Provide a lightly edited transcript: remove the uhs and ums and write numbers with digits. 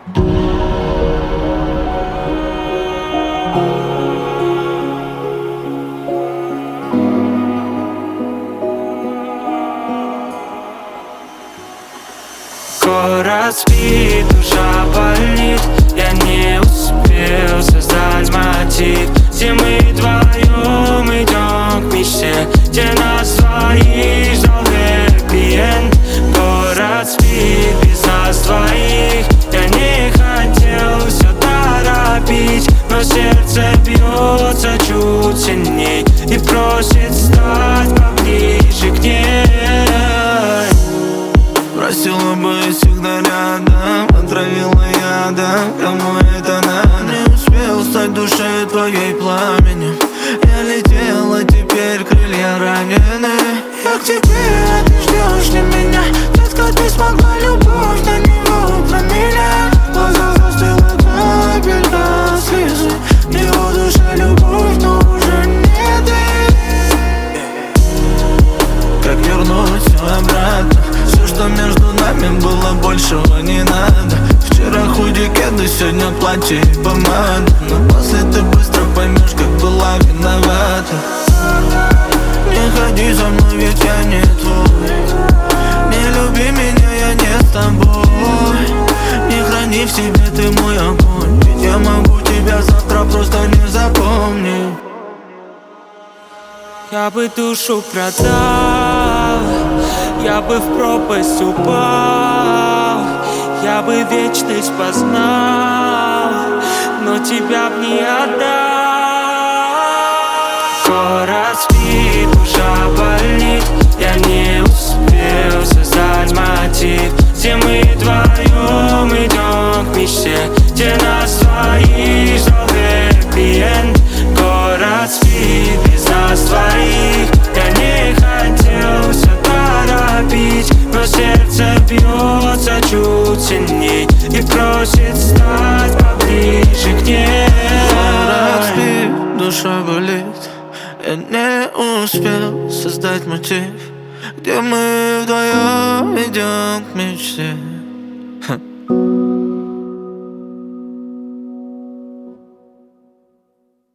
Город спит, душа болит. Я не успел создать мотив, где мы вдвоем идем к мечте, где нас двоих ждал хэппи-энд. Город спит без нас двоих. Я не хотел все торопить, но сердце бьется чуть сильней и просит стать поближе к ней. Просила бы всегда рядом, отравила ядом, кому это надо. Не успел стать душой твоей пламенем. Я летел, а теперь крылья ранены. Я к тебе, а ты ждешь ли меня? Детка, ты смогла любовь на него променять. В глазах застыла капелька слезы. В его душе любовь, но уже не ты. Как вернуть все обратно? Все, что между нами было, большего не надо. Вчера худи, кеды, сегодня платье и помада. Но после ты быстро поймешь, как была виновата. Не ходи за мной, ведь я не твой. Не люби меня, я не с тобой. Не храни в себе ты мой огонь, ведь я могу тебя завтра просто не запомнить. Я бы душу продал, я бы в пропасть упал, я бы вечность познал, но тебя б не отдал. Город спит, душа болит. Я не успел создать мотив, где мы вдвоем идем к мечте, где нас двоих ждал хэппи-энд. Город спит без нас двоих. Я не хотел все торопить, но сердце бьется чуть сильней и просит стать поближе к ней. Город спит, душа болит. Я не успел создать мотив, где мы вдвоем идем к мечте.